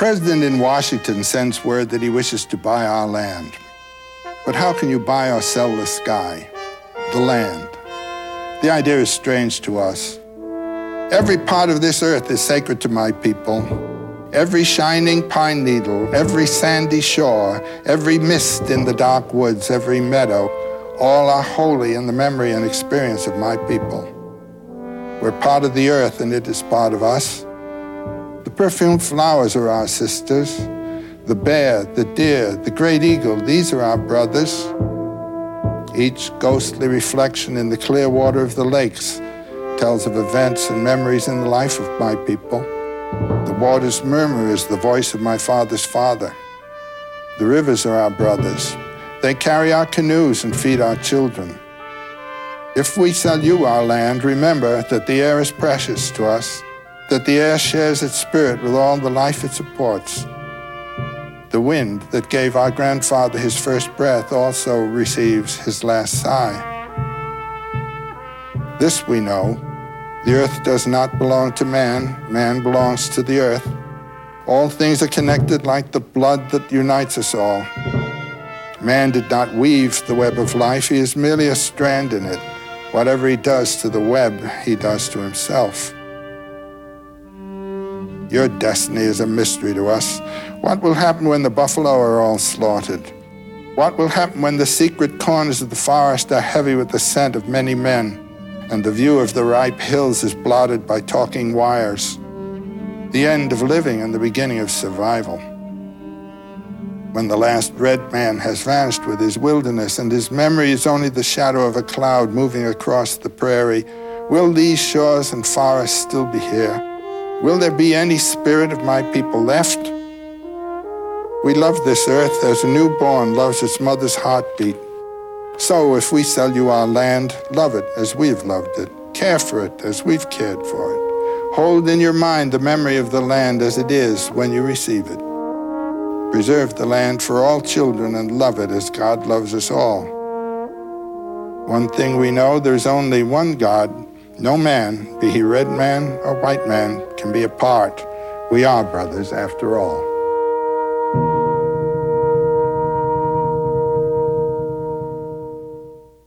president in Washington sends word that he wishes to buy our land. But how can you buy or sell the sky, the land? The idea is strange to us. Every part of this earth is sacred to my people. Every shining pine needle, every sandy shore, every mist in the dark woods, every meadow, all are holy in the memory and experience of my people. We're part of the earth and it is part of us. The perfumed flowers are our sisters. The bear, the deer, the great eagle, these are our brothers. Each ghostly reflection in the clear water of the lakes tells of events and memories in the life of my people. The water's murmur is the voice of my father's father. The rivers are our brothers. They carry our canoes and feed our children. If we sell you our land, remember that the air is precious to us, that the air shares its spirit with all the life it supports. The wind that gave our grandfather his first breath also receives his last sigh. This we know, the earth does not belong to man, man belongs to the earth. All things are connected like the blood that unites us all. Man did not weave the web of life, he is merely a strand in it. Whatever he does to the web, he does to himself. Your destiny is a mystery to us. What will happen when the buffalo are all slaughtered? What will happen when the secret corners of the forest are heavy with the scent of many men, and the view of the ripe hills is blotted by talking wires? The end of living and the beginning of survival. When the last red man has vanished with his wilderness and his memory is only the shadow of a cloud moving across the prairie, will these shores and forests still be here? Will there be any spirit of my people left? We love this earth as a newborn loves its mother's heartbeat. So if we sell you our land, love it as we've loved it. Care for it as we've cared for it. Hold in your mind the memory of the land as it is when you receive it. Preserve the land for all children and love it as God loves us all. One thing we know, there's only one God. No man, be he red man or white man, can be apart. We are brothers after all.